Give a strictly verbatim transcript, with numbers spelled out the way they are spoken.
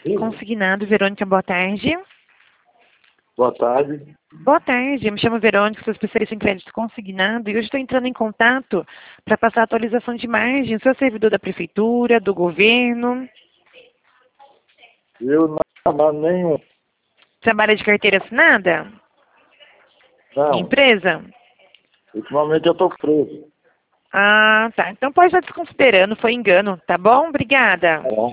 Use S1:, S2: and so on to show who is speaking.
S1: Sim.
S2: Consignado, Verônica, boa tarde.
S1: Boa tarde.
S2: Boa tarde, eu me chamo Verônica, sou especialista em crédito consignado e hoje estou entrando em contato para passar a atualização de margem. Sou servidor da prefeitura, do governo.
S1: Eu não, não nenhum.
S2: Trabalha de carteira assinada?
S1: Não.
S2: Empresa?
S1: Ultimamente eu estou preso.
S2: Ah, tá. Então pode estar desconsiderando, foi engano, tá bom? Obrigada.
S1: Tá bom.